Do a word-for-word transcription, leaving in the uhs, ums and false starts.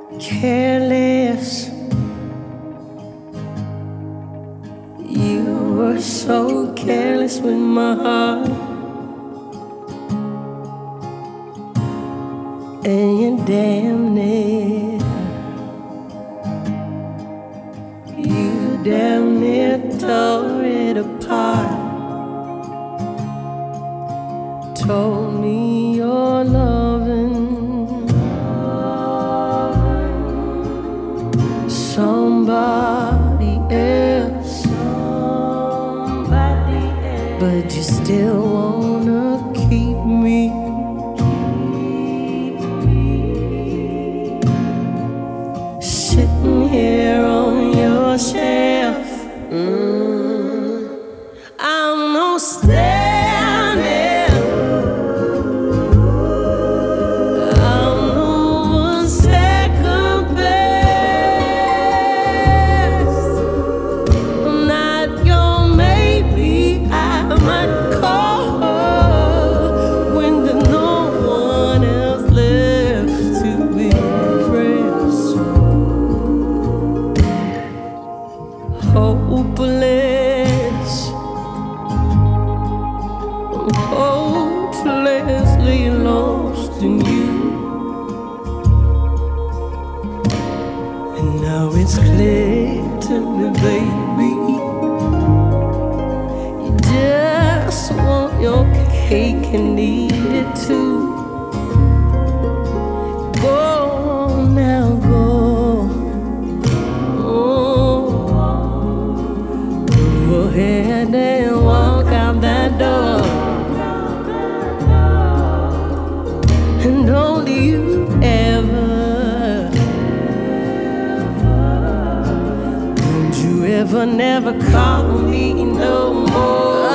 careless. You were so careless with my heart, and you damn near, you damn near tore it apart. Told me your loving somebody else, somebody else, but you still wanna keep me. Sitting here on your shelf, mm, I'm no standing. Hopeless, I'm hopelessly lost in you, and now it's clear to me, baby, you just want your cake and eat it too. Go on now, go. Go ahead and walk out that door, and don't you ever, don't you ever never call me no more.